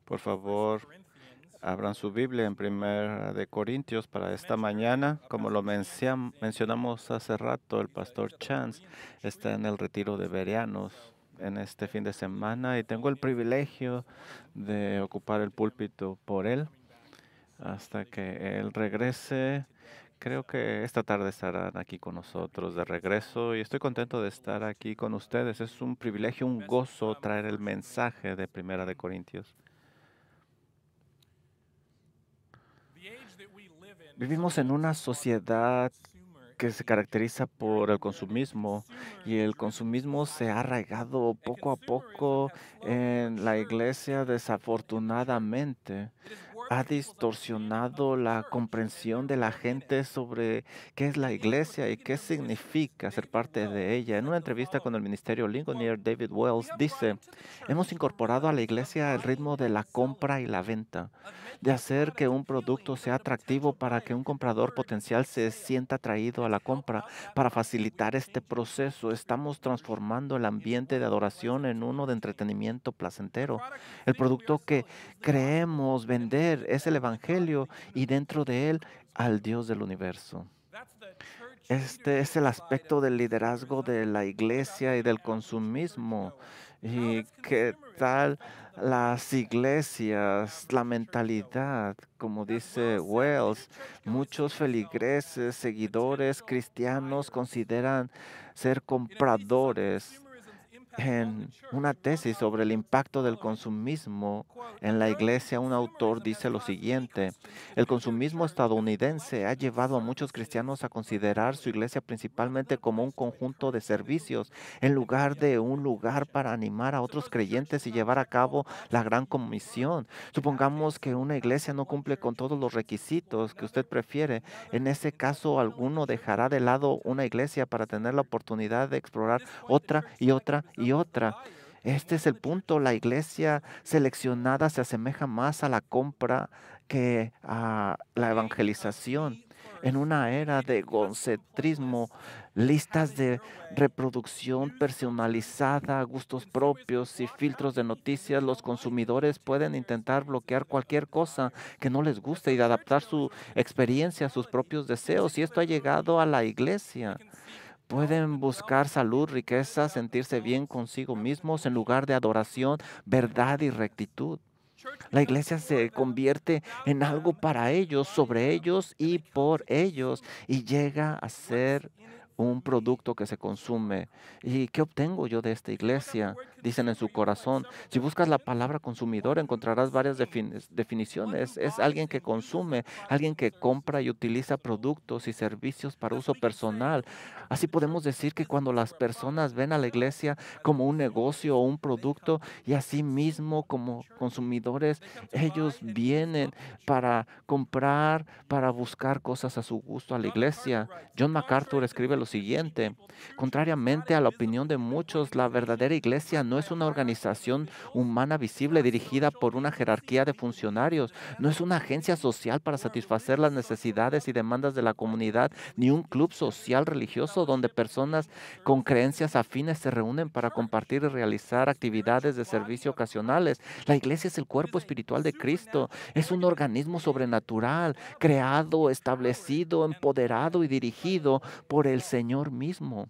Por favor, abran su Biblia en Primera de Corintios para esta mañana. Como lo mencionamos hace rato, el pastor Chance está en el retiro de Verianos en este fin de semana y tengo el privilegio de ocupar el púlpito por él hasta que él regrese. Creo que esta tarde estarán aquí con nosotros de regreso y estoy contento de estar aquí con ustedes. Es un privilegio, un gozo traer el mensaje de Primera de Corintios. Vivimos en una sociedad que se caracteriza por el consumismo y el consumismo se ha arraigado poco a poco en la iglesia desafortunadamente. Ha distorsionado la comprensión de la gente sobre qué es la iglesia y qué significa ser parte de ella. En una entrevista con el Ministerio Ligonier, David Wells dice, hemos incorporado a la iglesia el ritmo de la compra y la venta, de hacer que un producto sea atractivo para que un comprador potencial se sienta atraído a la compra. Para facilitar este proceso, estamos transformando el ambiente de adoración en uno de entretenimiento placentero. El producto que creemos vender es el Evangelio y dentro de él al Dios del universo. Este es el aspecto del liderazgo de la iglesia y del consumismo. ¿Y qué tal las iglesias, la mentalidad? Como dice Wells, muchos feligreses, seguidores cristianos consideran ser compradores. En una tesis sobre el impacto del consumismo en la iglesia, un autor dice lo siguiente: el consumismo estadounidense ha llevado a muchos cristianos a considerar su iglesia principalmente como un conjunto de servicios, en lugar de un lugar para animar a otros creyentes y llevar a cabo la gran comisión. Supongamos que una iglesia no cumple con todos los requisitos que usted prefiere. En ese caso, alguno dejará de lado una iglesia para tener la oportunidad de explorar otra y otra y otra. Este es el punto. La iglesia seleccionada se asemeja más a la compra que a la evangelización. En una era de egocentrismo, listas de reproducción personalizada, gustos propios y filtros de noticias, los consumidores pueden intentar bloquear cualquier cosa que no les guste y adaptar su experiencia a sus propios deseos. Y esto ha llegado a la iglesia. Pueden buscar salud, riqueza, sentirse bien consigo mismos en lugar de adoración, verdad y rectitud. La iglesia se convierte en algo para ellos, sobre ellos y por ellos, y llega a ser un producto que se consume. ¿Y qué obtengo yo de esta iglesia? Dicen en su corazón. Si buscas la palabra consumidor, encontrarás varias definiciones. Es alguien que consume, alguien que compra y utiliza productos y servicios para uso personal. Así podemos decir que cuando las personas ven a la iglesia como un negocio o un producto, y así mismo como consumidores, ellos vienen para comprar, para buscar cosas a su gusto a la iglesia. John MacArthur escribe lo siguiente: contrariamente a la opinión de muchos, la verdadera iglesia no es una organización humana visible dirigida por una jerarquía de funcionarios, no es una agencia social para satisfacer las necesidades y demandas de la comunidad, ni un club social religioso donde personas con creencias afines se reúnen para compartir y realizar actividades de servicio ocasionales. La iglesia es el cuerpo espiritual de Cristo, es un organismo sobrenatural, creado, establecido, empoderado y dirigido por el Señor mismo.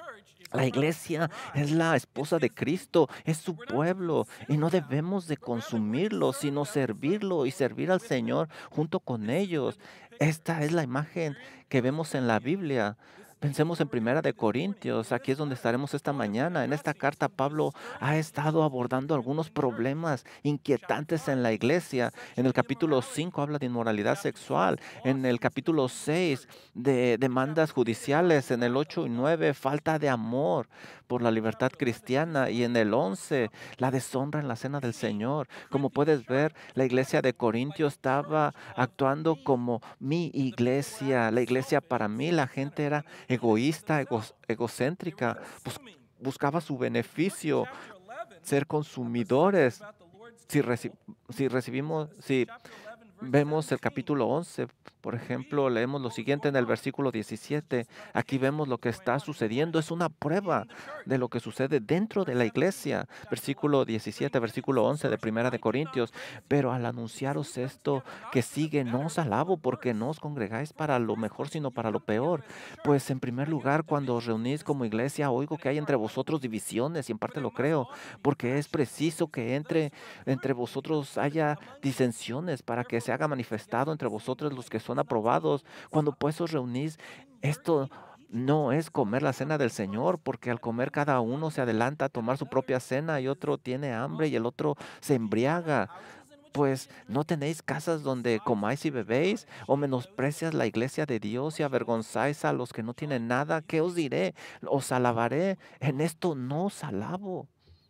La iglesia es la esposa de Cristo, es su pueblo y no debemos de consumirlo, sino servirlo y servir al Señor junto con ellos. Esta es la imagen que vemos en la Biblia. Pensemos en Primera de Corintios, aquí es donde estaremos esta mañana. En esta carta Pablo ha estado abordando algunos problemas inquietantes en la iglesia. En el capítulo 5 habla de inmoralidad sexual, en el capítulo 6 de demandas judiciales, en el 8 y 9 falta de amor por la libertad cristiana y en el 11 la deshonra en la cena del Señor. Como puedes ver, la iglesia de Corintio estaba actuando como mi iglesia, la iglesia para mí. La gente era egoísta, egocéntrica, buscaba su beneficio, ser consumidores. Si, reci- si recibimos, si Vemos el capítulo 11, por ejemplo, leemos lo siguiente en el versículo 17. Aquí vemos lo que está sucediendo. Es una prueba de lo que sucede dentro de la iglesia. Versículo 17, versículo 11 de Primera de Corintios. Pero al anunciaros esto que sigue, no os alabo porque no os congregáis para lo mejor, sino para lo peor. Pues en primer lugar, cuando os reunís como iglesia, oigo que hay entre vosotros divisiones, y en parte lo creo, porque es preciso que entre vosotros haya disensiones para que se haga manifestado entre vosotros los que son aprobados. Cuando pues os reunís, esto no es comer la cena del Señor, porque al comer cada uno se adelanta a tomar su propia cena y otro tiene hambre y el otro se embriaga. Pues no tenéis casas donde comáis y bebéis, o menosprecias la iglesia de Dios y avergonzáis a los que no tienen nada. ¿Qué os diré? Os alabaré. En esto no os alabo.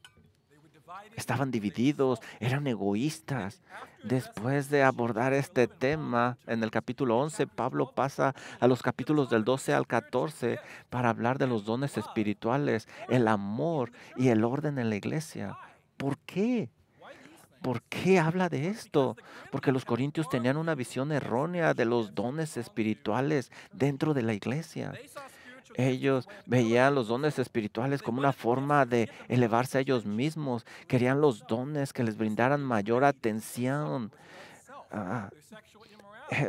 Estaban divididos, eran egoístas. Después de abordar este tema en el capítulo 11, Pablo pasa a los capítulos del 12 al 14 para hablar de los dones espirituales, el amor y el orden en la iglesia. ¿Por qué? ¿Por qué habla de esto? Porque los corintios tenían una visión errónea de los dones espirituales dentro de la iglesia. Ellos veían los dones espirituales como una forma de elevarse a ellos mismos. Querían los dones que les brindaran mayor atención. Ah, eh,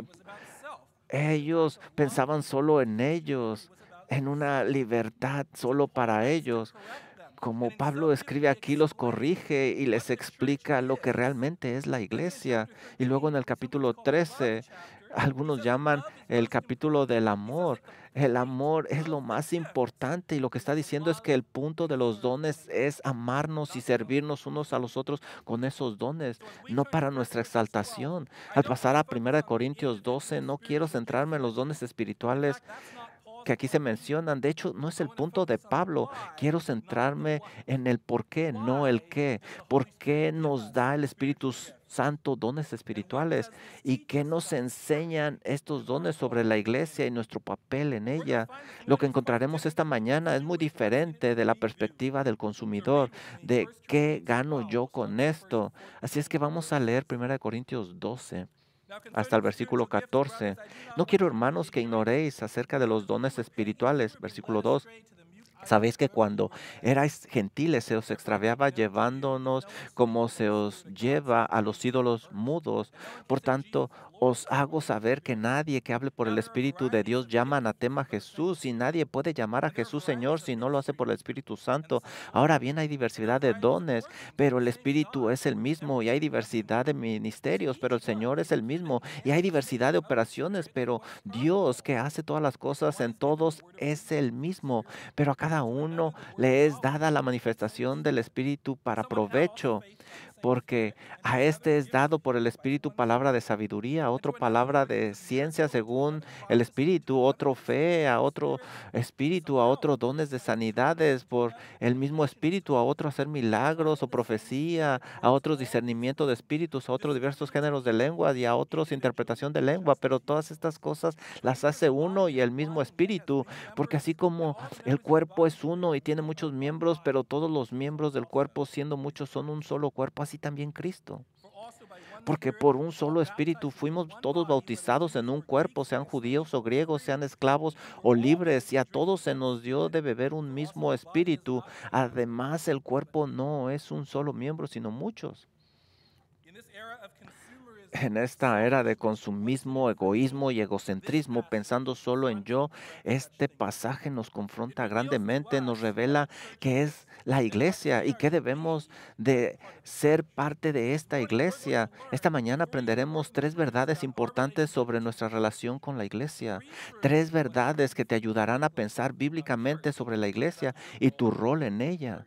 Ellos pensaban solo en ellos, en una libertad solo para ellos. Como Pablo escribe aquí, los corrige y les explica lo que realmente es la iglesia. Y luego en el capítulo 13, algunos llaman el capítulo del amor. El amor es lo más importante y lo que está diciendo es que el punto de los dones es amarnos y servirnos unos a los otros con esos dones, no para nuestra exaltación. Al pasar a 1 Corintios 12, no quiero centrarme en los dones espirituales que aquí se mencionan. De hecho, no es el punto de Pablo. Quiero centrarme en el por qué, no el qué. ¿Por qué nos da el Espíritu Santo dones espirituales? ¿Y qué nos enseñan estos dones sobre la iglesia y nuestro papel en ella? Lo que encontraremos esta mañana es muy diferente de la perspectiva del consumidor, de qué gano yo con esto. Así es que vamos a leer 1 Corintios 12 hasta el versículo 14. No quiero, hermanos, que ignoréis acerca de los dones espirituales. Versículo 2. Sabéis que cuando erais gentiles se os extraviaba llevándonos como se os lleva a los ídolos mudos. Por tanto, os hago saber que nadie que hable por el Espíritu de Dios llama anatema a Jesús, y nadie puede llamar a Jesús Señor si no lo hace por el Espíritu Santo. Ahora bien, hay diversidad de dones, pero el Espíritu es el mismo, y hay diversidad de ministerios, pero el Señor es el mismo, y hay diversidad de operaciones, pero Dios, que hace todas las cosas en todos, es el mismo, pero a cada uno le es dada la manifestación del Espíritu para provecho, porque a este es dado por el Espíritu palabra de sabiduría, otro palabra de ciencia según el Espíritu, otro fe, a otro Espíritu, a otro dones de sanidades por el mismo Espíritu, a otro hacer milagros o profecía, a otros discernimiento de espíritus, a otros diversos géneros de lenguas y a otros interpretación de lengua, pero todas estas cosas las hace uno y el mismo Espíritu, porque así como el cuerpo es uno y tiene muchos miembros, pero todos los miembros del cuerpo, siendo muchos, son un solo cuerpo, así también Cristo. Porque por un solo espíritu fuimos todos bautizados en un cuerpo, sean judíos o griegos, sean esclavos o libres, y a todos se nos dio de beber un mismo espíritu. Además, el cuerpo no es un solo miembro, sino muchos. En esta era de consumismo, egoísmo y egocentrismo, pensando solo en yo, este pasaje nos confronta grandemente, nos revela qué es la iglesia y qué debemos de ser parte de esta iglesia. Esta mañana aprenderemos tres verdades importantes sobre nuestra relación con la iglesia, tres verdades que te ayudarán a pensar bíblicamente sobre la iglesia y tu rol en ella.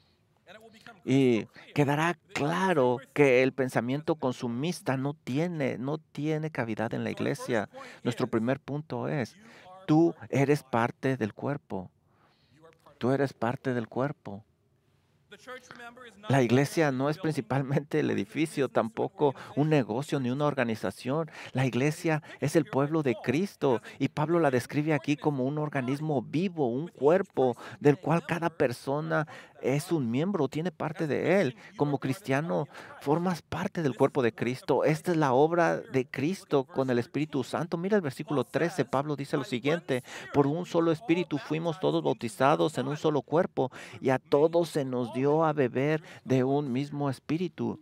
Y quedará claro que el pensamiento consumista no tiene cavidad en la iglesia. Nuestro primer punto es, tú eres parte del cuerpo. Tú eres parte del cuerpo. La iglesia no es principalmente el edificio, tampoco un negocio ni una organización. La iglesia es el pueblo de Cristo y Pablo la describe aquí como un organismo vivo, un cuerpo del cual cada persona es un miembro, tiene parte de él. Como cristiano, formas parte del cuerpo de Cristo. Esta es la obra de Cristo con el Espíritu Santo. Mira el versículo 13, Pablo dice lo siguiente: por un solo espíritu fuimos todos bautizados en un solo cuerpo y a todos se nos dio a beber de un mismo espíritu.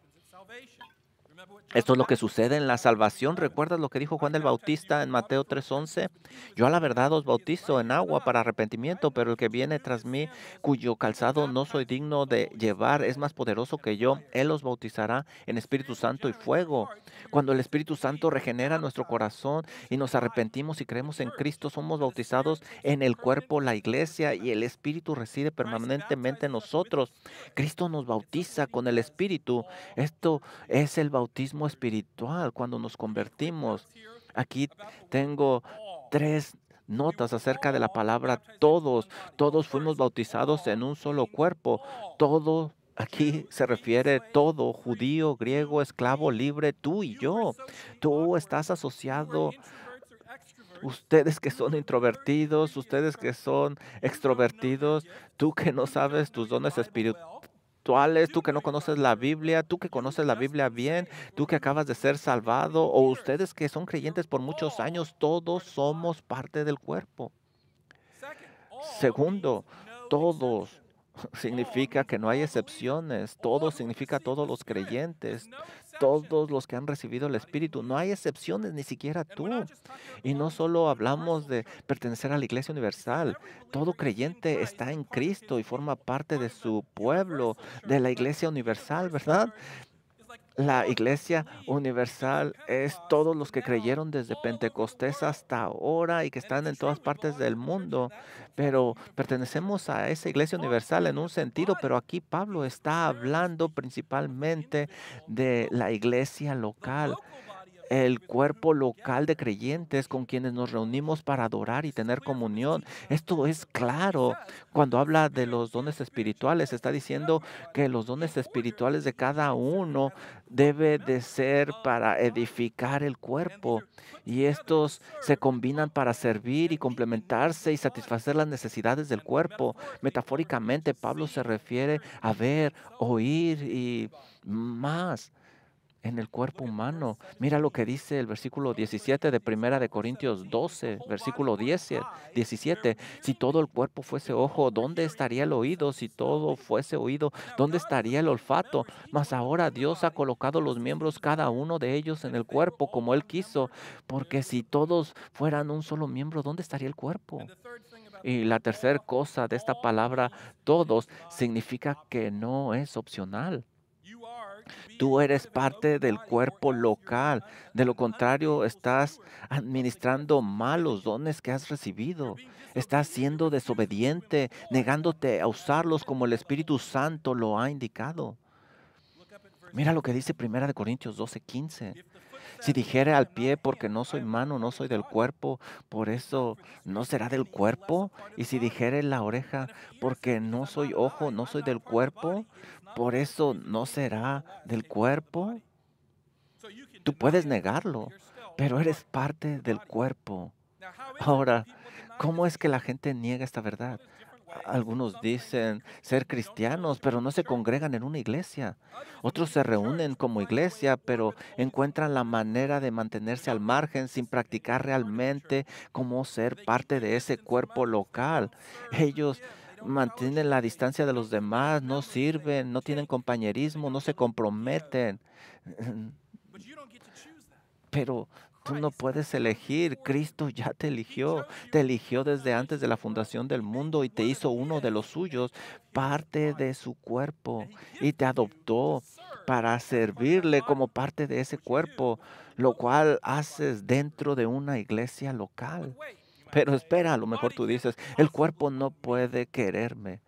Esto es lo que sucede en la salvación. ¿Recuerdas lo que dijo Juan el Bautista en Mateo 3:11? Yo a la verdad os bautizo en agua para arrepentimiento, pero el que viene tras mí, cuyo calzado no soy digno de llevar, es más poderoso que yo. Él os bautizará en Espíritu Santo y fuego. Cuando el Espíritu Santo regenera nuestro corazón y nos arrepentimos y creemos en Cristo, somos bautizados en el cuerpo, la iglesia, y el Espíritu reside permanentemente en nosotros. Cristo nos bautiza con el Espíritu. Esto es el bautismo espiritual cuando nos convertimos. Aquí tengo tres notas acerca de la palabra todos. Todos fuimos bautizados en un solo cuerpo. Todo aquí se refiere todo, judío, griego, esclavo, libre, tú y yo. Tú estás asociado, ustedes que son introvertidos, ustedes que son extrovertidos, tú que no sabes tus dones espirituales, tú que no conoces la Biblia, tú que conoces la Biblia bien, tú que acabas de ser salvado, o ustedes que son creyentes por muchos años, todos somos parte del cuerpo. Segundo, todos significa que no hay excepciones, todos significa todos los creyentes, todos los que han recibido el Espíritu, no hay excepciones, ni siquiera tú. Y no solo hablamos de pertenecer a la Iglesia Universal, todo creyente está en Cristo y forma parte de su pueblo, de la Iglesia Universal, ¿verdad? La Iglesia Universal es todos los que creyeron desde Pentecostés hasta ahora y que están en todas partes del mundo, pero pertenecemos a esa Iglesia Universal en un sentido, pero aquí Pablo está hablando principalmente de la iglesia local, el cuerpo local de creyentes con quienes nos reunimos para adorar y tener comunión. Esto es claro. Cuando habla de los dones espirituales, está diciendo que los dones espirituales de cada uno debe de ser para edificar el cuerpo. Y estos se combinan para servir y complementarse y satisfacer las necesidades del cuerpo. Metafóricamente, Pablo se refiere a ver, oír y más en el cuerpo humano. Mira lo que dice el versículo 17 de Primera de Corintios 12, versículo 10, 17. Si todo el cuerpo fuese ojo, ¿dónde estaría el oído? Si todo fuese oído, ¿dónde estaría el olfato? Mas ahora Dios ha colocado los miembros, cada uno de ellos, en el cuerpo como Él quiso, porque si todos fueran un solo miembro, ¿dónde estaría el cuerpo? Y la tercera cosa de esta palabra, todos, significa que no es opcional. Tú eres parte del cuerpo local. De lo contrario, estás administrando mal los dones que has recibido. Estás siendo desobediente, negándote a usarlos como el Espíritu Santo lo ha indicado. Mira lo que dice Primera de Corintios 12:15. Si dijere al pie, porque no soy mano, no soy del cuerpo, por eso no será del cuerpo. Y si dijere la oreja, porque no soy ojo, no soy del cuerpo, por eso no será del cuerpo. Tú puedes negarlo, pero eres parte del cuerpo. Ahora, ¿cómo es que la gente niega esta verdad? Algunos dicen ser cristianos, pero no se congregan en una iglesia. Otros se reúnen como iglesia, pero encuentran la manera de mantenerse al margen sin practicar realmente cómo ser parte de ese cuerpo local. Ellos mantienen la distancia de los demás, no sirven, no tienen compañerismo, no se comprometen. Pero tú no puedes elegir. Cristo ya te eligió. Te eligió desde antes de la fundación del mundo y te hizo uno de los suyos, parte de su cuerpo. Y te adoptó para servirle como parte de ese cuerpo, lo cual haces dentro de una iglesia local. Pero espera, a lo mejor tú dices, el cuerpo no puede quererme.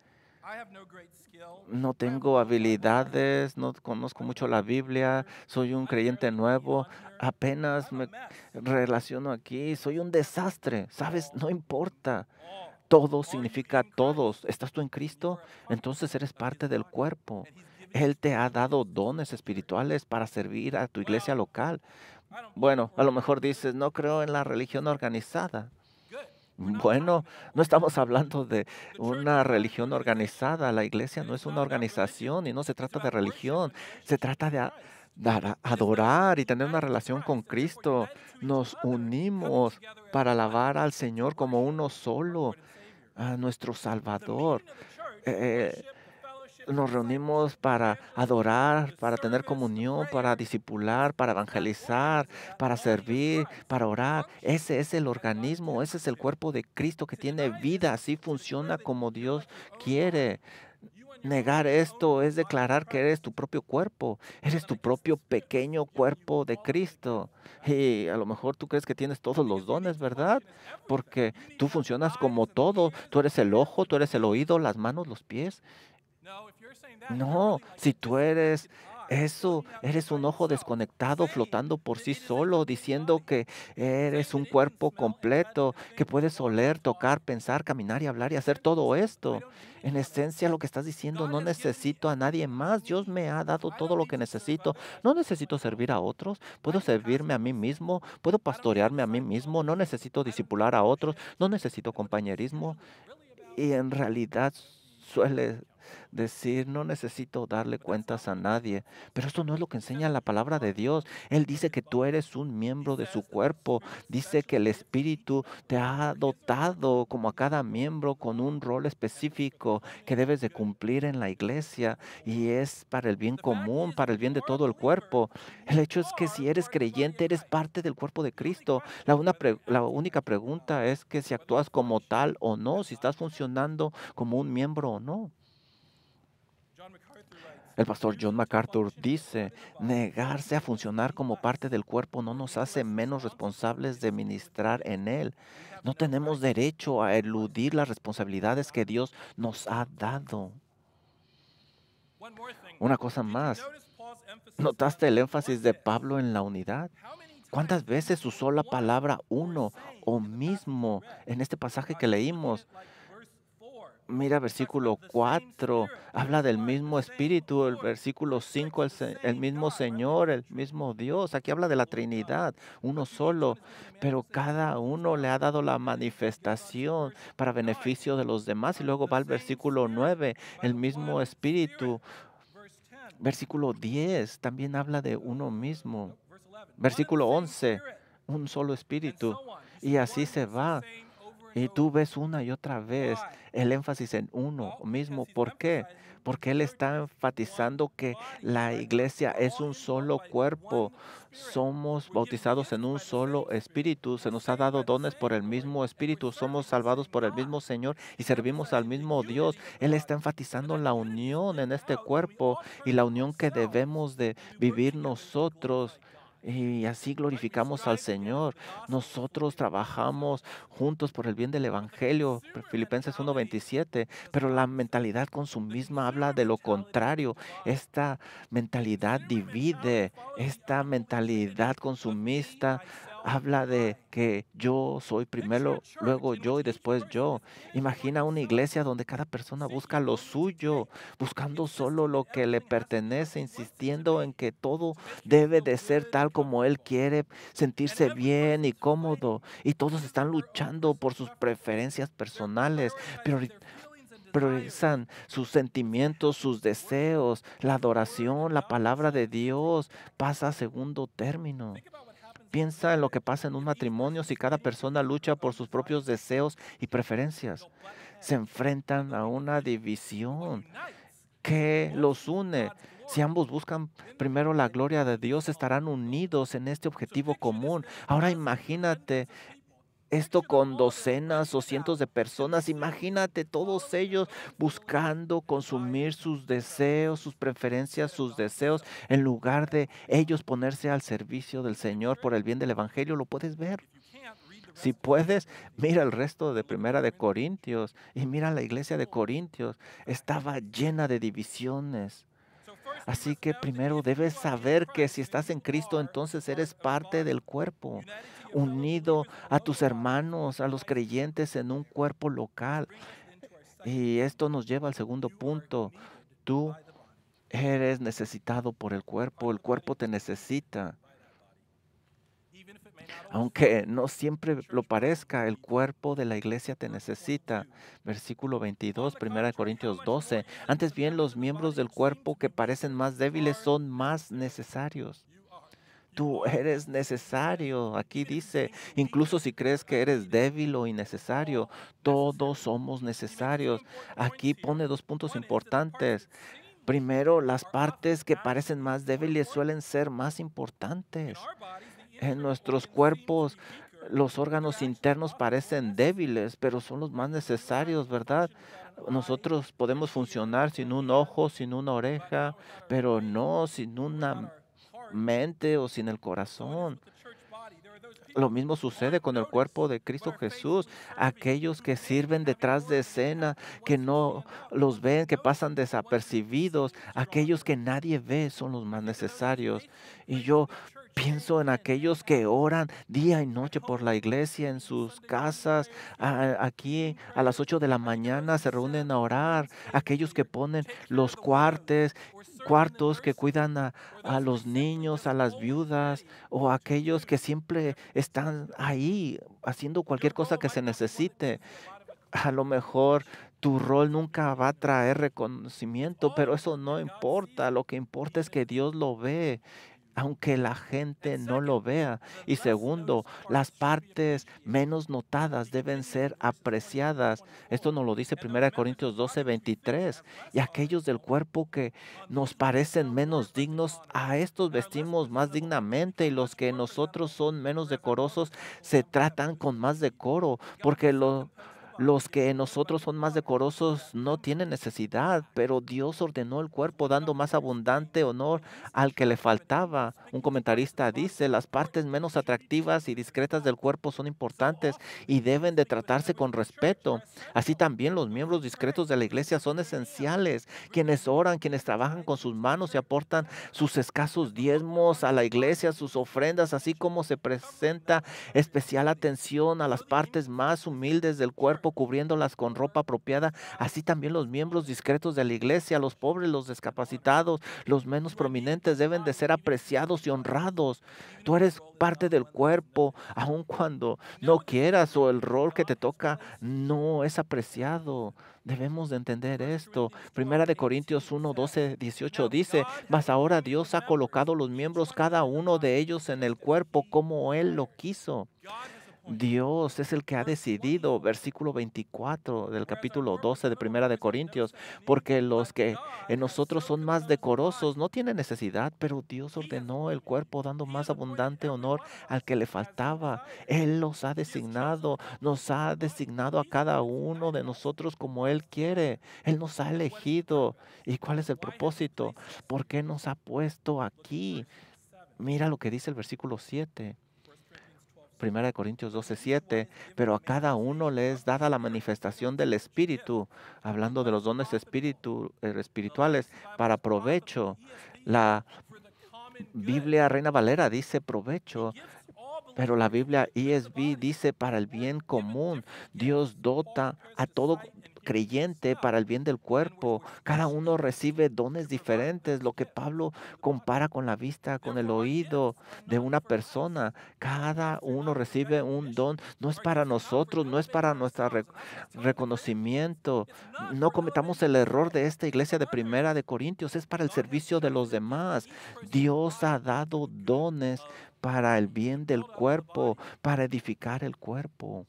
No tengo habilidades, no conozco mucho la Biblia, soy un creyente nuevo, apenas me relaciono aquí, soy un desastre, ¿sabes? No importa. Todo significa todos. ¿Estás tú en Cristo? Entonces eres parte del cuerpo. Él te ha dado dones espirituales para servir a tu iglesia local. Bueno, a lo mejor dices, no creo en la religión organizada. Bueno, no estamos hablando de una religión organizada. La iglesia no es una organización y no se trata de religión. Se trata de adorar y tener una relación con Cristo. Nos unimos para alabar al Señor como uno solo, a nuestro Salvador. Eh, Nos reunimos para adorar, para tener comunión, para discipular, para evangelizar, para servir, para orar. Ese es el organismo, ese es el cuerpo de Cristo que tiene vida. Así funciona como Dios quiere. Negar esto es declarar que eres tu propio cuerpo, eres tu propio pequeño cuerpo de Cristo. Y a lo mejor tú crees que tienes todos los dones, ¿verdad? Porque tú funcionas como todo. Tú eres el ojo, tú eres el oído, las manos, los pies. No, si tú eres eso, eres un ojo desconectado flotando por sí solo, diciendo que eres un cuerpo completo, que puedes oler, tocar, pensar, caminar y hablar y hacer todo esto. En esencia, lo que estás diciendo, no necesito a nadie más. Dios me ha dado todo lo que necesito. No necesito servir a otros. Puedo servirme a mí mismo. Puedo pastorearme a mí mismo. No necesito disipular a otros. No necesito compañerismo. Y en realidad suele decir, no necesito darle cuentas a nadie, pero esto no es lo que enseña la palabra de Dios. Él dice que tú eres un miembro de su cuerpo, dice que el Espíritu te ha dotado como a cada miembro con un rol específico que debes de cumplir en la iglesia y es para el bien común, para el bien de todo el cuerpo. El hecho es que si eres creyente, eres parte del cuerpo de Cristo. La única pregunta es que si actúas como tal o no, si estás funcionando como un miembro o no. El pastor John MacArthur dice, negarse a funcionar como parte del cuerpo no nos hace menos responsables de ministrar en él. No tenemos derecho a eludir las responsabilidades que Dios nos ha dado. Una cosa más, ¿notaste el énfasis de Pablo en la unidad? ¿Cuántas veces usó la palabra uno o mismo en este pasaje que leímos? Mira, versículo 4 habla del mismo Espíritu, el versículo 5 el mismo Señor, el mismo Dios. Aquí habla de la Trinidad, uno solo, pero cada uno le ha dado la manifestación para beneficio de los demás. Y luego va el versículo 9 el mismo Espíritu. Versículo 10 también habla de uno mismo. Versículo 11 un solo Espíritu. Y así se va. Y tú ves una y otra vez el énfasis en uno mismo. ¿Por qué? Porque Él está enfatizando que la iglesia es un solo cuerpo. Somos bautizados en un solo espíritu. Se nos ha dado dones por el mismo espíritu. Somos salvados por el mismo Señor y servimos al mismo Dios. Él está enfatizando la unión en este cuerpo y la unión que debemos de vivir nosotros. Y así glorificamos al Señor. Nosotros trabajamos juntos por el bien del Evangelio, Filipenses 1:27, pero la mentalidad consumista habla de lo contrario. Esta mentalidad divide, esta mentalidad consumista habla de que yo soy primero, luego yo y después yo. Imagina una iglesia donde cada persona busca lo suyo, buscando solo lo que le pertenece, insistiendo en que todo debe de ser tal como él quiere, sentirse bien y cómodo. Y todos están luchando por sus preferencias personales, priorizan sus sentimientos, sus deseos, la adoración, la palabra de Dios pasa a segundo término. Piensa en lo que pasa en un matrimonio si cada persona lucha por sus propios deseos y preferencias. Se enfrentan a una división que los une. Si ambos buscan primero la gloria de Dios, estarán unidos en este objetivo común. Ahora imagínate esto con docenas o cientos de personas. Imagínate todos ellos buscando consumir sus deseos, sus preferencias, sus deseos, en lugar de ellos ponerse al servicio del Señor por el bien del Evangelio. ¿Lo puedes ver? Si puedes, mira el resto de Primera de Corintios y mira la iglesia de Corintios. Estaba llena de divisiones. Así que primero debes saber que si estás en Cristo, entonces eres parte del cuerpo. unido a tus hermanos, a los creyentes en un cuerpo local. Y esto nos lleva al segundo punto. Tú eres necesitado por el cuerpo te necesita. Aunque no siempre lo parezca, el cuerpo de la iglesia te necesita. Versículo 22, 1 Corintios 12. Antes bien, los miembros del cuerpo que parecen más débiles son más necesarios. Tú eres necesario. Aquí dice, incluso si crees que eres débil o innecesario, todos somos necesarios. Aquí pone dos puntos importantes. Primero, las partes que parecen más débiles suelen ser más importantes. En nuestros cuerpos, los órganos internos parecen débiles, pero son los más necesarios, ¿verdad? Nosotros podemos funcionar sin un ojo, sin una oreja, pero no sin una mente o sin el corazón. Lo mismo sucede con el cuerpo de Cristo Jesús. Aquellos que sirven detrás de escena, que no los ven, que pasan desapercibidos, aquellos que nadie ve son los más necesarios. Y yo pienso en aquellos que oran día y noche por la iglesia en sus casas. Aquí a las 8 de la mañana se reúnen a orar. Aquellos que ponen los cuartos que cuidan a los niños, a las viudas o aquellos que siempre están ahí haciendo cualquier cosa que se necesite. A lo mejor tu rol nunca va a traer reconocimiento, pero eso no importa. Lo que importa es que Dios lo ve, aunque la gente no lo vea. Y segundo, las partes menos notadas deben ser apreciadas. Esto nos lo dice 1 Corintios 12, 23. Y aquellos del cuerpo que nos parecen menos dignos, a estos vestimos más dignamente, y los que nosotros son menos decorosos se tratan con más decoro, porque los que en nosotros son más decorosos no tienen necesidad, pero Dios ordenó el cuerpo dando más abundante honor al que le faltaba. Un comentarista dice, las partes menos atractivas y discretas del cuerpo son importantes y deben de tratarse con respeto. Así también los miembros discretos de la iglesia son esenciales, quienes oran, quienes trabajan con sus manos y aportan sus escasos diezmos a la iglesia, sus ofrendas, así como se presenta especial atención a las partes más humildes del cuerpo, cubriéndolas con ropa apropiada. Así también los miembros discretos de la iglesia, los pobres, los discapacitados, los menos prominentes deben de ser apreciados y honrados. Tú eres parte del cuerpo, aun cuando no quieras o el rol que te toca no es apreciado. Debemos de entender esto. Primera de Corintios 1, 12, 18 dice, mas ahora Dios ha colocado los miembros, cada uno de ellos en el cuerpo como Él lo quiso. Dios es el que ha decidido, versículo 24 del capítulo 12 de Primera de Corintios, porque los que en nosotros son más decorosos no tienen necesidad, pero Dios ordenó el cuerpo dando más abundante honor al que le faltaba. Él los ha designado, nos ha designado a cada uno de nosotros como Él quiere. Él nos ha elegido. ¿Y cuál es el propósito? ¿Por qué nos ha puesto aquí? Mira lo que dice el versículo 7. 1 Corintios 12, 7, pero a cada uno le es dada la manifestación del Espíritu, hablando de los dones espirituales, para provecho. La Biblia Reina Valera dice provecho, pero la Biblia ESV dice para el bien común. Dios dota a todo creyente para el bien del cuerpo. Cada uno recibe dones diferentes, lo que Pablo compara con la vista, con el oído de una persona. Cada uno recibe un don. No es para nosotros, no es para nuestro reconocimiento. No cometamos el error de esta iglesia de Primera de Corintios, es para el servicio de los demás. Dios ha dado dones para el bien del cuerpo, para edificar el cuerpo.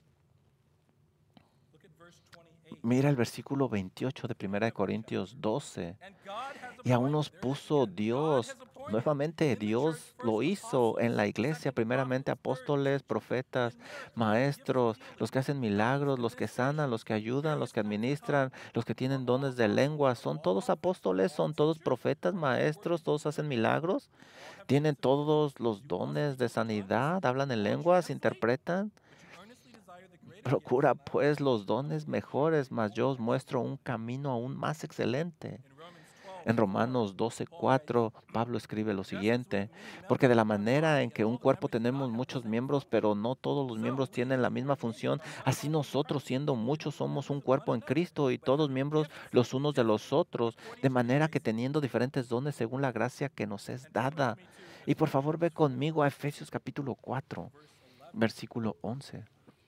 Mira el versículo 28 de 1 Corintios 12. Y aún nos puso Dios. Nuevamente Dios lo hizo en la iglesia, primeramente apóstoles, profetas, maestros, los que hacen milagros, los que sanan, los que ayudan, los que administran, los que tienen dones de lengua. ¿Son todos apóstoles? ¿Son todos profetas, maestros? ¿Todos hacen milagros? ¿Tienen todos los dones de sanidad? ¿Hablan en lenguas? ¿Interpretan? Procura pues los dones mejores, mas yo os muestro un camino aún más excelente. En Romanos 12:4, Pablo escribe lo siguiente, porque de la manera en que un cuerpo tenemos muchos miembros, pero no todos los miembros tienen la misma función, así nosotros siendo muchos somos un cuerpo en Cristo y todos miembros los unos de los otros, de manera que teniendo diferentes dones según la gracia que nos es dada. Y por favor ve conmigo a Efesios capítulo 4, versículo 11.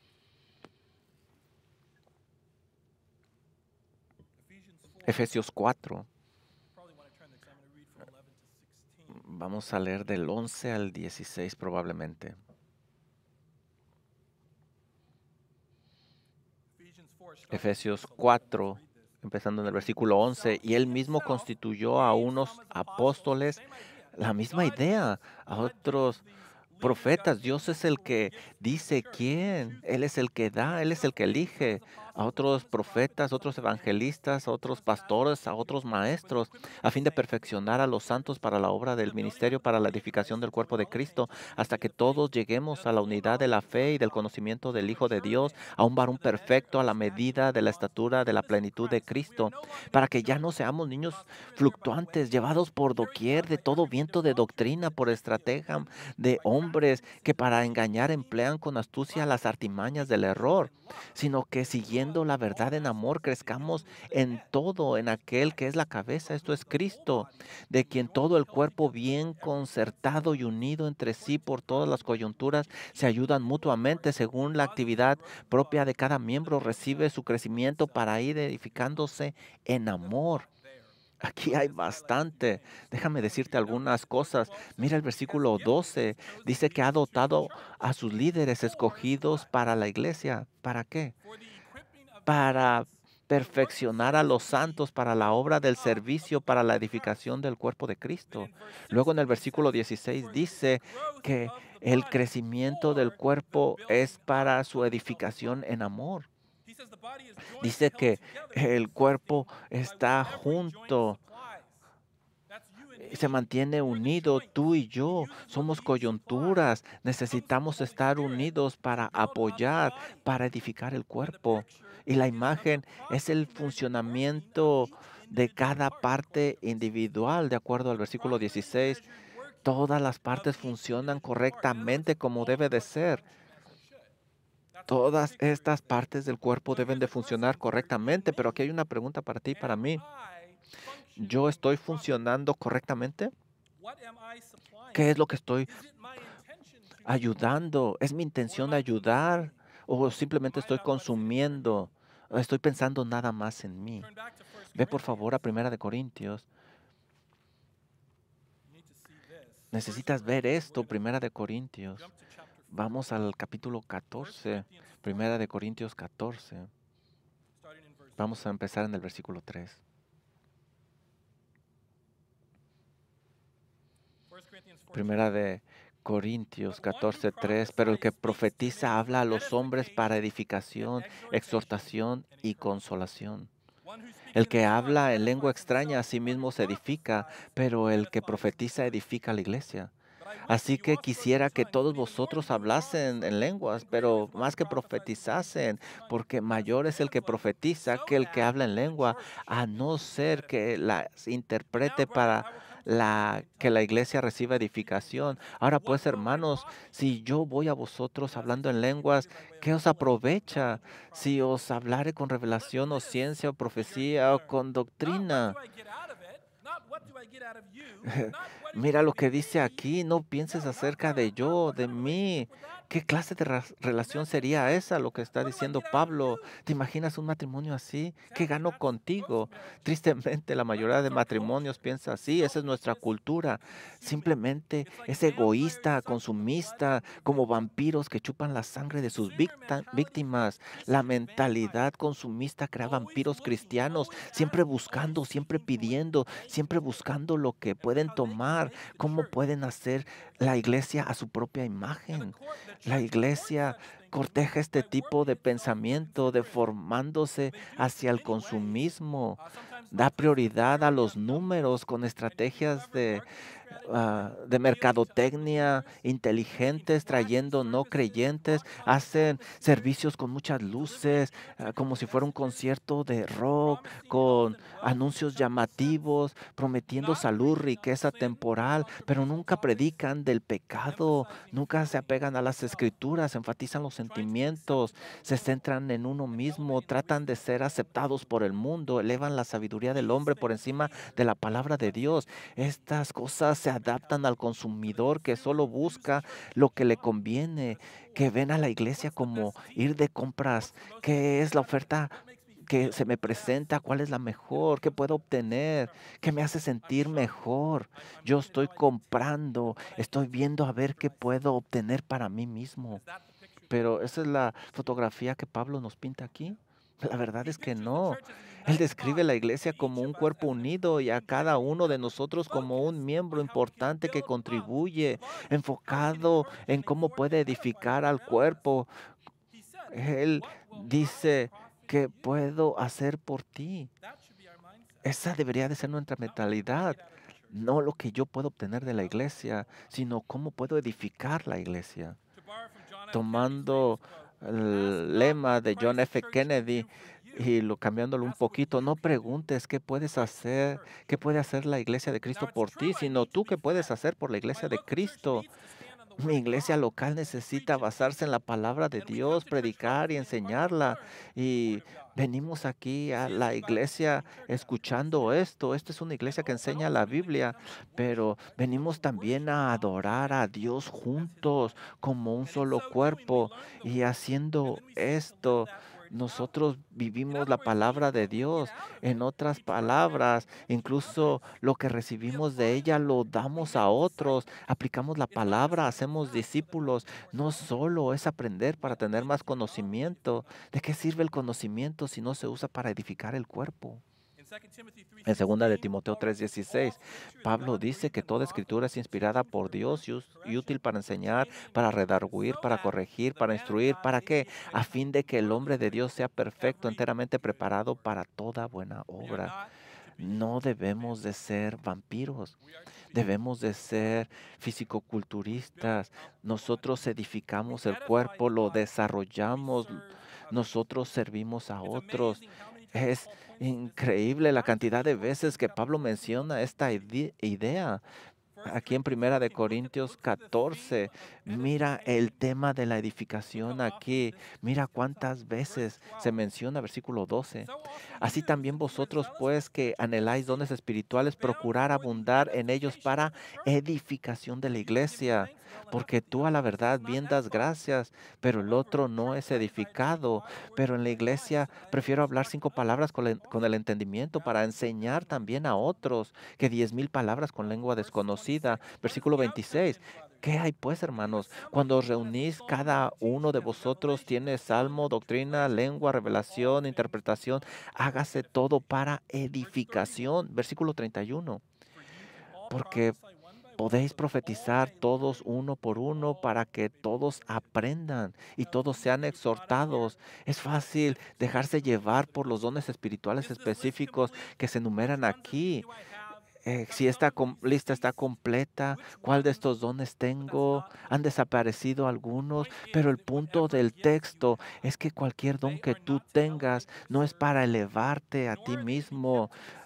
Efesios 4. Vamos a leer del 11 al 16 probablemente. Efesios 4, empezando en el versículo 11, y él mismo constituyó a unos apóstoles, la misma idea, a otros profetas. Dios es el que dice quién, Él es el que da, Él es el que elige. A otros profetas, otros evangelistas, a otros pastores, a otros maestros, a fin de perfeccionar a los santos para la obra del ministerio, para la edificación del cuerpo de Cristo, hasta que todos lleguemos a la unidad de la fe y del conocimiento del Hijo de Dios, a un varón perfecto a la medida de la estatura de la plenitud de Cristo, para que ya no seamos niños fluctuantes, llevados por doquier de todo viento de doctrina, por estratega de hombres que para engañar emplean con astucia las artimañas del error, sino que siguiendo la verdad en amor crezcamos en todo en aquel que es la cabeza, esto es Cristo, de quien todo el cuerpo bien concertado y unido entre sí por todas las coyunturas se ayudan mutuamente según la actividad propia de cada miembro recibe su crecimiento para ir edificándose en amor. Aquí hay bastante. Déjame decirte algunas cosas. Mira el versículo 12. Dice que ha dotado a sus líderes escogidos para la iglesia. ¿Para qué? Para perfeccionar a los santos para la obra del servicio, para la edificación del cuerpo de Cristo. Luego en el versículo 16 dice que el crecimiento del cuerpo es para su edificación en amor. Dice que el cuerpo está junto, se mantiene unido, tú y yo somos coyunturas, necesitamos estar unidos para apoyar, para edificar el cuerpo. Y la imagen es el funcionamiento de cada parte individual, de acuerdo al versículo 16. Todas las partes funcionan correctamente como debe de ser. Todas estas partes del cuerpo deben de funcionar correctamente, pero aquí hay una pregunta para ti y para mí. ¿Yo estoy funcionando correctamente? ¿Qué es lo que estoy ayudando? ¿Es mi intención ayudar o simplemente estoy consumiendo? ¿O estoy pensando nada más en mí? Ve por favor a Primera de Corintios. Necesitas ver esto, Primera de Corintios. Vamos al capítulo 14, Primera de Corintios 14. Vamos a empezar en el versículo 3. Primera de Corintios 14:3, pero el que profetiza habla a los hombres para edificación, exhortación y consolación. El que habla en lengua extraña a sí mismo se edifica, pero el que profetiza edifica a la iglesia. Así que quisiera que todos vosotros hablasen en lenguas, pero más que profetizasen, porque mayor es el que profetiza que el que habla en lengua, a no ser que las interprete para que la iglesia reciba edificación. Ahora pues, hermanos, si yo voy a vosotros hablando en lenguas, ¿qué os aprovecha? Si os hablare con revelación o ciencia o profecía o con doctrina. Mira lo que dice aquí, no pienses acerca de yo, de mí. ¿Qué clase de relación sería esa, lo que está diciendo Pablo? ¿Te imaginas un matrimonio así? ¿Qué gano contigo? Tristemente, la mayoría de matrimonios piensa así, esa es nuestra cultura. Simplemente es egoísta, consumista, como vampiros que chupan la sangre de sus víctimas. La mentalidad consumista crea vampiros cristianos, siempre buscando, siempre pidiendo, siempre buscando lo que pueden tomar, cómo pueden hacer la iglesia a su propia imagen. La iglesia corteja este tipo de pensamiento, deformándose hacia el consumismo. Da prioridad a los números con estrategias de mercadotecnia inteligentes, trayendo no creyentes, hacen servicios con muchas luces, como si fuera un concierto de rock, con anuncios llamativos, prometiendo salud, riqueza temporal, pero nunca predican del pecado, nunca se apegan a las escrituras, enfatizan los sentimientos, se centran en uno mismo, tratan de ser aceptados por el mundo, elevan la sabiduría del hombre por encima de la palabra de Dios. Estas cosas se adaptan al consumidor que solo busca lo que le conviene, que ven a la iglesia como ir de compras. ¿Qué es la oferta que se me presenta? ¿Cuál es la mejor? ¿Qué puedo obtener? ¿Qué me hace sentir mejor? Yo estoy comprando, estoy viendo a ver qué puedo obtener para mí mismo. Pero esa es la fotografía que Pablo nos pinta aquí. La verdad es que no. Él describe la iglesia como un cuerpo unido y a cada uno de nosotros como un miembro importante que contribuye, enfocado en cómo puede edificar al cuerpo. Él dice, ¿qué puedo hacer por ti? Esa debería de ser nuestra mentalidad. No lo que yo puedo obtener de la iglesia, sino cómo puedo edificar la iglesia. Tomando el lema de John F. Kennedy y lo cambiándolo un poquito, no preguntes qué puedes hacer, qué puede hacer la iglesia de Cristo por ti, sino tú qué puedes hacer por la iglesia de Cristo. Mi iglesia local necesita basarse en la palabra de Dios, predicar y enseñarla. Y venimos aquí a la iglesia escuchando esto. Esta es una iglesia que enseña la Biblia, pero venimos también a adorar a Dios juntos como un solo cuerpo. Y haciendo esto, nosotros vivimos la palabra de Dios. En otras palabras, incluso lo que recibimos de ella lo damos a otros, aplicamos la palabra, hacemos discípulos. No solo es aprender para tener más conocimiento. ¿De qué sirve el conocimiento si no se usa para edificar el cuerpo? En segunda de Timoteo 3:16, Pablo dice que toda escritura es inspirada por Dios y útil para enseñar, para redarguir, para corregir, para instruir. ¿Para qué? A fin de que el hombre de Dios sea perfecto, enteramente preparado para toda buena obra. No debemos de ser vampiros, debemos de ser fisicoculturistas. Nosotros edificamos el cuerpo, lo desarrollamos, nosotros servimos a otros. Es increíble la cantidad de veces que Pablo menciona esta idea. Aquí en Primera de Corintios 14, mira el tema de la edificación aquí. Mira cuántas veces se menciona versículo 12. Así también vosotros, pues, que anheláis dones espirituales, procurar abundar en ellos para edificación de la iglesia. Porque tú a la verdad bien das gracias, pero el otro no es edificado. Pero en la iglesia prefiero hablar 5 palabras con el entendimiento para enseñar también a otros que 10,000 palabras con lengua desconocida. Versículo 26. ¿Qué hay pues, hermanos? Cuando os reunís, cada uno de vosotros tiene salmo, doctrina, lengua, revelación, interpretación. Hágase todo para edificación. Versículo 31. Porque podéis profetizar todos uno por uno para que todos aprendan y todos sean exhortados. Es fácil dejarse llevar por los dones espirituales específicos que se enumeran aquí. Si esta lista está completa, cuál de estos dones tengo, han desaparecido algunos, pero el punto del texto es que cualquier don que tú tengas no es para elevarte a ti mismo,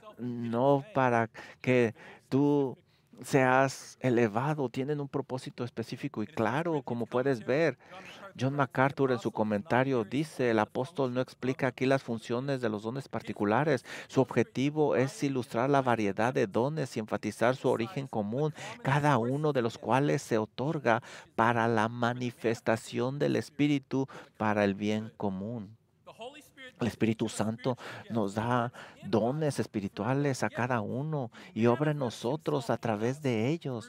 no para que tú seas elevado, tienen un propósito específico y claro, como puedes ver. John MacArthur en su comentario dice, el apóstol no explica aquí las funciones de los dones particulares. Su objetivo es ilustrar la variedad de dones y enfatizar su origen común, cada uno de los cuales se otorga para la manifestación del Espíritu para el bien común. El Espíritu Santo nos da dones espirituales a cada uno y obra en nosotros a través de ellos.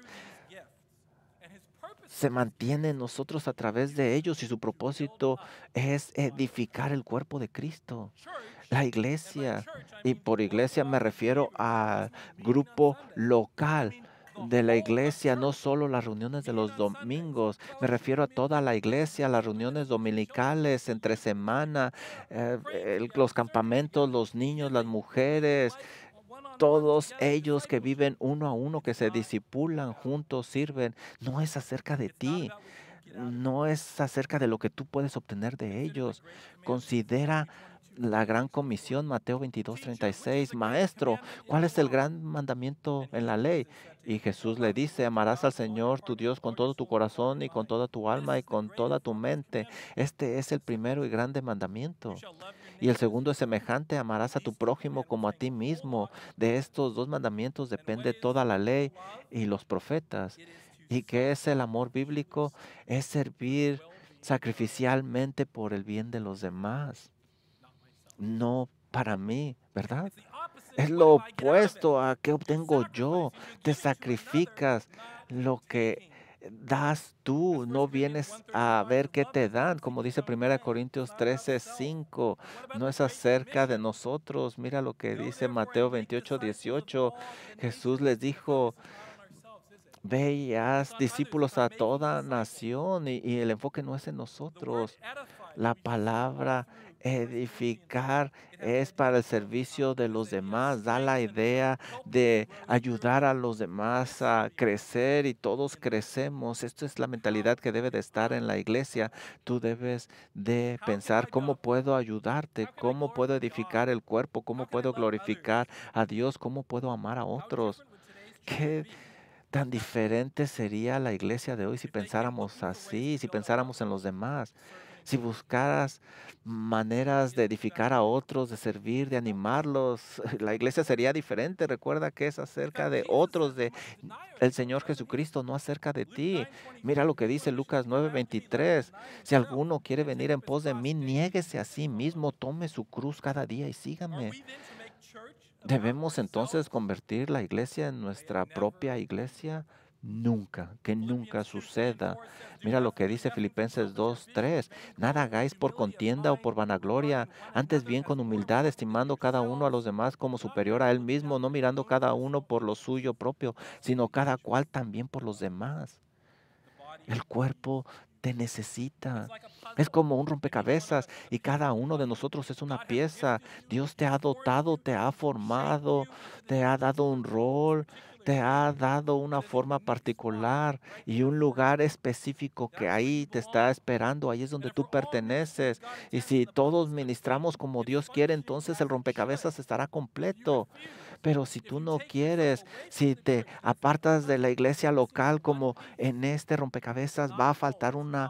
Se mantiene en nosotros a través de ellos y su propósito es edificar el cuerpo de Cristo, la iglesia. Y por iglesia me refiero al grupo local de la iglesia, no solo las reuniones de los domingos, me refiero a toda la iglesia, las reuniones dominicales entre semana, los campamentos, los niños, las mujeres, todos ellos que viven uno a uno, que se disipulan juntos, sirven. No es acerca de ti, no es acerca de lo que tú puedes obtener de ellos. Considera la gran comisión, Mateo 22:36. Maestro, ¿cuál es el gran mandamiento en la ley? Y Jesús le dice, amarás al Señor tu Dios con todo tu corazón y con toda tu alma y con toda tu mente. Este es el primero y grande mandamiento. Y el segundo es semejante, amarás a tu prójimo como a ti mismo. De estos dos mandamientos depende toda la ley y los profetas. ¿Y qué es el amor bíblico? Es servir sacrificialmente por el bien de los demás, no para mí, ¿verdad? Es lo opuesto a qué obtengo yo. Te sacrificas lo que das tú, no vienes a ver qué te dan, como dice 1 Corintios 13:5. No es acerca de nosotros. Mira lo que dice Mateo 28:18. Jesús les dijo, ve y haz discípulos a toda nación y el enfoque no es en nosotros. La palabra edificar es para el servicio de los demás, da la idea de ayudar a los demás a crecer y todos crecemos. Esto es la mentalidad que debe de estar en la iglesia. Tú debes de pensar cómo puedo ayudarte, cómo puedo edificar el cuerpo, cómo puedo glorificar a Dios, cómo puedo amar a otros. ¿Qué tan diferente sería la iglesia de hoy si pensáramos así, si pensáramos en los demás? Si buscaras maneras de edificar a otros, de servir, de animarlos, la iglesia sería diferente. Recuerda que es acerca de otros, de el Señor Jesucristo, no acerca de ti. Mira lo que dice Lucas 9:23. Si alguno quiere venir en pos de mí, niéguese a sí mismo, tome su cruz cada día y sígame. ¿Debemos entonces convertir la iglesia en nuestra propia iglesia? Nunca, que nunca suceda. Mira lo que dice Filipenses 2:3. Nada hagáis por contienda o por vanagloria, antes bien con humildad, estimando cada uno a los demás como superior a él mismo, no mirando cada uno por lo suyo propio, sino cada cual también por los demás. El cuerpo te necesita. Es como un rompecabezas y cada uno de nosotros es una pieza. Dios te ha dotado, te ha formado, te ha dado un rol, te ha dado una forma particular y un lugar específico que ahí te está esperando. Ahí es donde tú perteneces. Y si todos ministramos como Dios quiere, entonces el rompecabezas estará completo. Pero si tú no quieres, si te apartas de la iglesia local, como en este rompecabezas va a faltar una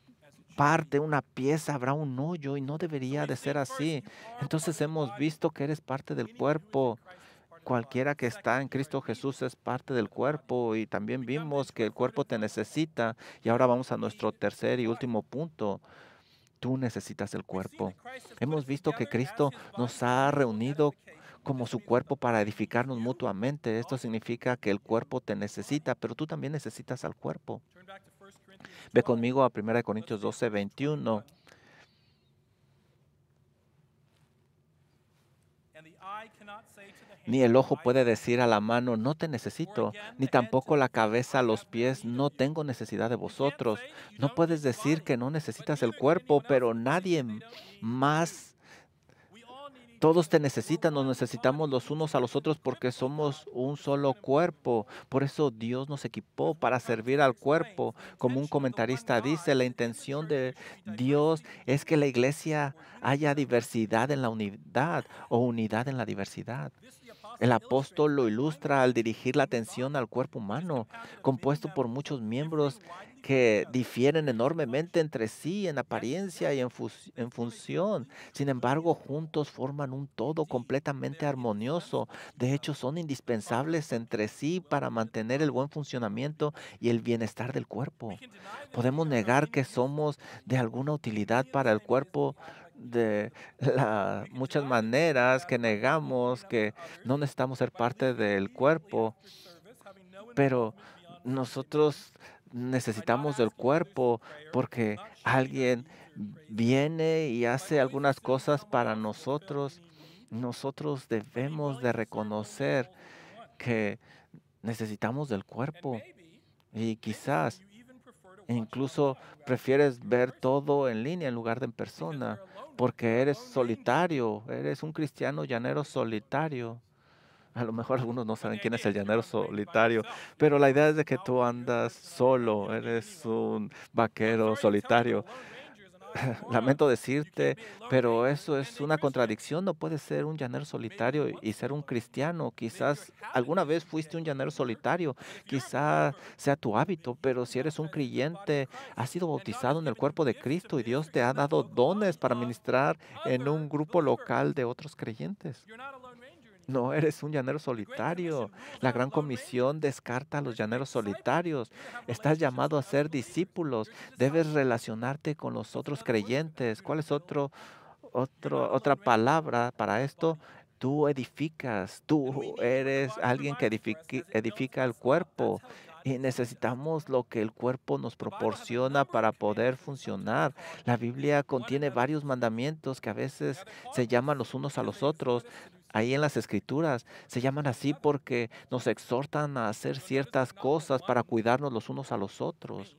parte, una pieza, habrá un hoyo y no debería de ser así. Entonces hemos visto que eres parte del cuerpo. Cualquiera que está en Cristo Jesús es parte del cuerpo y también vimos que el cuerpo te necesita. Y ahora vamos a nuestro tercer y último punto. Tú necesitas el cuerpo. Hemos visto que Cristo nos ha reunido como su cuerpo para edificarnos mutuamente. Esto significa que el cuerpo te necesita, pero tú también necesitas al cuerpo. Ve conmigo a 1 Corintios 12:21. Ni el ojo puede decir a la mano, no te necesito, ni tampoco la cabeza a los pies, no tengo necesidad de vosotros. No puedes decir que no necesitas el cuerpo, pero nadie más. Todos te necesitan, nos necesitamos los unos a los otros porque somos un solo cuerpo. Por eso Dios nos equipó para servir al cuerpo. Como un comentarista dice, la intención de Dios es que la iglesia haya diversidad en la unidad o unidad en la diversidad. El apóstol lo ilustra al dirigir la atención al cuerpo humano, compuesto por muchos miembros que difieren enormemente entre sí en apariencia y en función. Sin embargo, juntos forman un todo completamente armonioso. De hecho, son indispensables entre sí para mantener el buen funcionamiento y el bienestar del cuerpo. Podemos negar que somos de alguna utilidad para el cuerpo de muchas maneras que negamos que no necesitamos ser parte del cuerpo, pero nosotros necesitamos del cuerpo porque alguien viene y hace algunas cosas para nosotros. Nosotros debemos de reconocer que necesitamos del cuerpo y quizás incluso prefieres ver todo en línea en lugar de en persona porque eres solitario, eres un cristiano llanero solitario. A lo mejor algunos no saben quién es el llanero solitario, pero la idea es de que tú andas solo, eres un vaquero solitario. Lamento decirte, pero eso es una contradicción. No puedes ser un llanero solitario y ser un cristiano. Quizás alguna vez fuiste un llanero solitario, quizás sea tu hábito, pero si eres un creyente, has sido bautizado en el cuerpo de Cristo y Dios te ha dado dones para ministrar en un grupo local de otros creyentes. No eres un llanero solitario. La gran comisión descarta a los llaneros solitarios. Estás llamado a ser discípulos. Debes relacionarte con los otros creyentes. ¿Cuál es otra palabra para esto? Tú edificas. Tú eres alguien que edifica el cuerpo. Y necesitamos lo que el cuerpo nos proporciona para poder funcionar. La Biblia contiene varios mandamientos que a veces se llaman los unos a los otros. Ahí en las escrituras se llaman así porque nos exhortan a hacer ciertas cosas para cuidarnos los unos a los otros.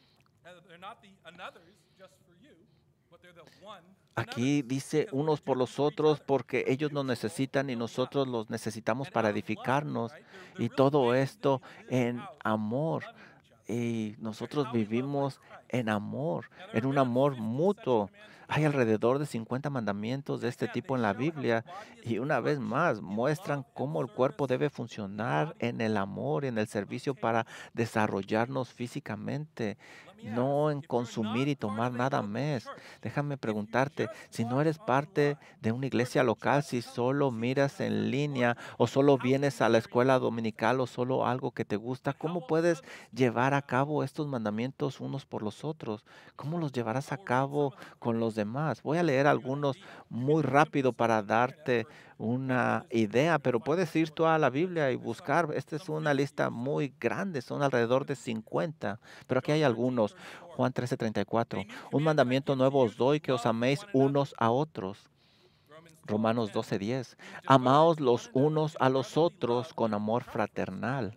Aquí dice unos por los otros porque ellos nos necesitan y nosotros los necesitamos para edificarnos. Y todo esto en amor. Y nosotros vivimos en un amor mutuo. Hay alrededor de 50 mandamientos de este tipo en la Biblia y una vez más muestran cómo el cuerpo debe funcionar en el amor, en el servicio para desarrollarnos físicamente, no en consumir y tomar nada más. Déjame preguntarte, si no eres parte de una iglesia local, si solo miras en línea o solo vienes a la escuela dominical o solo algo que te gusta, ¿cómo puedes llevar a cabo estos mandamientos unos por los otros? ¿Cómo los llevarás a cabo con los demás? Voy a leer algunos muy rápido para darte una idea, pero puedes ir tú a la Biblia y buscar. Esta es una lista muy grande, son alrededor de 50, pero aquí hay algunos. Juan 13:34. Un mandamiento nuevo os doy, que os améis unos a otros. Romanos 12:10. Amaos los unos a los otros con amor fraternal.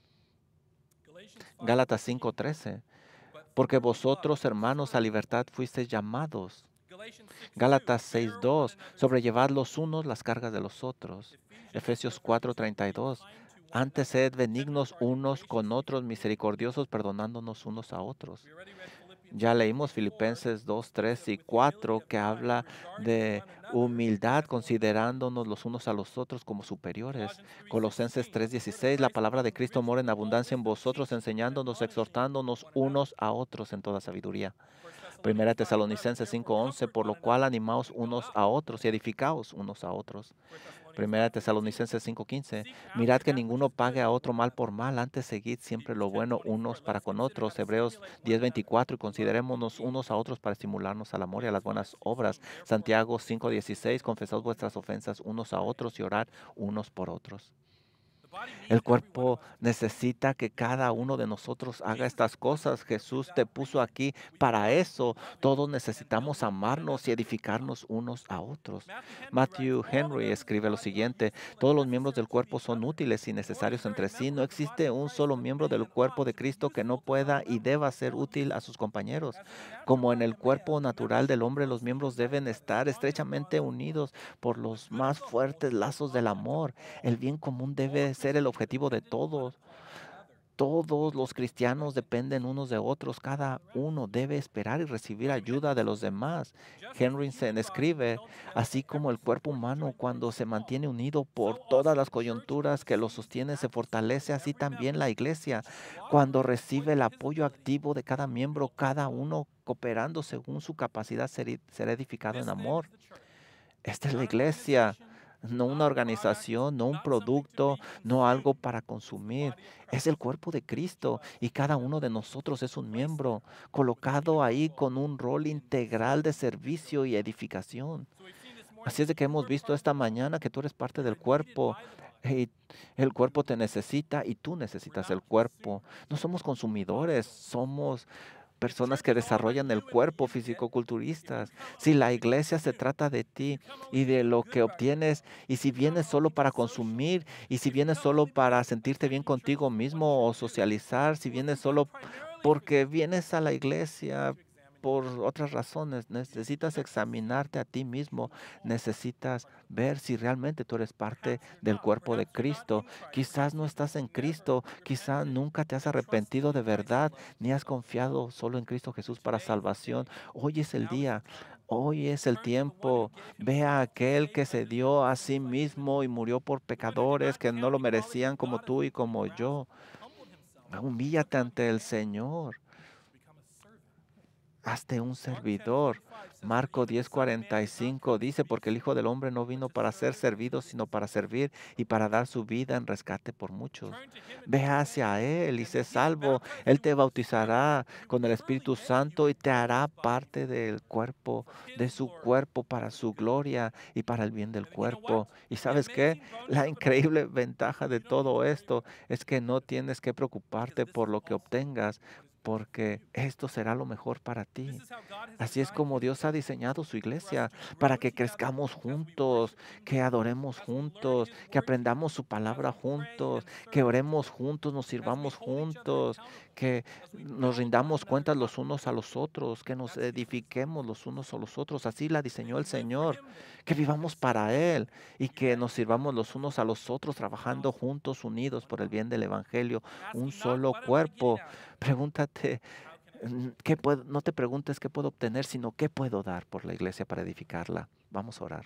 Gálatas 5:13. Porque vosotros, hermanos, a libertad fuisteis llamados. Gálatas 6:2. Sobrellevad los unos las cargas de los otros. Efesios 4:32. Antes sed benignos unos con otros, misericordiosos, perdonándonos unos a otros. Ya leímos Filipenses 2, 3 y 4 que habla de humildad, considerándonos los unos a los otros como superiores. Colosenses 3:16, la palabra de Cristo mora en abundancia en vosotros, enseñándonos, exhortándonos unos a otros en toda sabiduría. Primera Tesalonicenses 5:11, por lo cual animaos unos a otros y edificaos unos a otros. Primera Tesalonicenses 5:15. Mirad que ninguno pague a otro mal por mal, antes seguid siempre lo bueno unos para con otros. Hebreos 10:24. Y considerémonos unos a otros para estimularnos al amor y a las buenas obras. Santiago 5:16. Confesad vuestras ofensas unos a otros y orad unos por otros. El cuerpo necesita que cada uno de nosotros haga estas cosas. Jesús te puso aquí para eso. Todos necesitamos amarnos y edificarnos unos a otros. Matthew Henry escribe lo siguiente: todos los miembros del cuerpo son útiles y necesarios entre sí. No existe un solo miembro del cuerpo de Cristo que no pueda y deba ser útil a sus compañeros. Como en el cuerpo natural del hombre, los miembros deben estar estrechamente unidos por los más fuertes lazos del amor. El bien común debe ser el objetivo de todos. Todos los cristianos dependen unos de otros. Cada uno debe esperar y recibir ayuda de los demás. Henriksen escribe, así como el cuerpo humano cuando se mantiene unido por todas las coyunturas que lo sostiene se fortalece, así también la iglesia. Cuando recibe el apoyo activo de cada miembro, cada uno cooperando según su capacidad, será edificado en amor. Esta es la iglesia, no una organización, no un producto, no algo para consumir. Es el cuerpo de Cristo y cada uno de nosotros es un miembro colocado ahí con un rol integral de servicio y edificación. Así es de que hemos visto esta mañana que tú eres parte del cuerpo. Y el cuerpo te necesita y tú necesitas el cuerpo. No somos consumidores, somos personas que desarrollan el cuerpo fisicoculturistas. Si la iglesia se trata de ti y de lo que obtienes, y si vienes solo para consumir, y si vienes solo para sentirte bien contigo mismo o socializar, si vienes solo porque vienes a la iglesia, por otras razones. Necesitas examinarte a ti mismo. Necesitas ver si realmente tú eres parte del cuerpo de Cristo. Quizás no estás en Cristo, quizás nunca te has arrepentido de verdad, ni has confiado solo en Cristo Jesús para salvación. Hoy es el día. Hoy es el tiempo. Ve a aquel que se dio a sí mismo y murió por pecadores que no lo merecían como tú y como yo. Humíllate ante el Señor. Hazte un servidor. Marco 10:45 dice, porque el Hijo del Hombre no vino para ser servido, sino para servir y para dar su vida en rescate por muchos. Ve hacia Él y sé salvo. Él te bautizará con el Espíritu Santo y te hará parte del cuerpo, de su cuerpo, para su gloria y para el bien del cuerpo. ¿Y sabes qué? La increíble ventaja de todo esto es que no tienes que preocuparte por lo que obtengas, porque esto será lo mejor para ti. Así es como Dios ha diseñado su iglesia, para que crezcamos juntos, que adoremos juntos, que aprendamos su palabra juntos, que oremos juntos, nos sirvamos juntos, que nos rindamos cuentas los unos a los otros, que nos edifiquemos los unos a los otros. Así la diseñó el Señor, que vivamos para Él y que nos sirvamos los unos a los otros, trabajando juntos, unidos por el bien del Evangelio, un solo cuerpo. Pregúntate, no te preguntes qué puedo obtener, sino qué puedo dar por la iglesia para edificarla. Vamos a orar.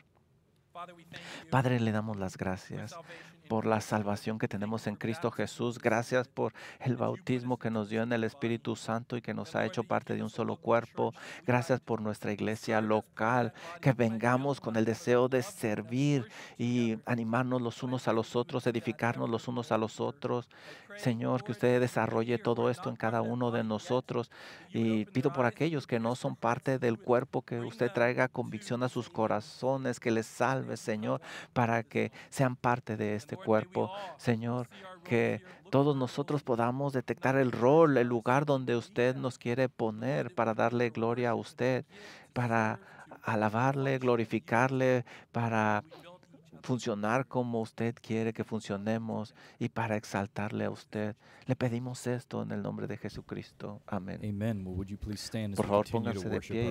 Padre, le damos las gracias por la salvación que tenemos en Cristo Jesús. Gracias por el bautismo que nos dio en el Espíritu Santo y que nos ha hecho parte de un solo cuerpo. Gracias por nuestra iglesia local, que vengamos con el deseo de servir y animarnos los unos a los otros, edificarnos los unos a los otros. Señor, que usted desarrolle todo esto en cada uno de nosotros. Y pido por aquellos que no son parte del cuerpo, que usted traiga convicción a sus corazones, que les salve, Señor, para que sean parte de este cuerpo. Señor, que todos nosotros podamos detectar el rol, el lugar donde usted nos quiere poner para darle gloria a usted, para alabarle, glorificarle, para funcionar como usted quiere que funcionemos y para exaltarle a usted. Le pedimos esto en el nombre de Jesucristo. Amén. Amen. Well, would you please stand as Por we favor, continue to pónganse de worship pie. our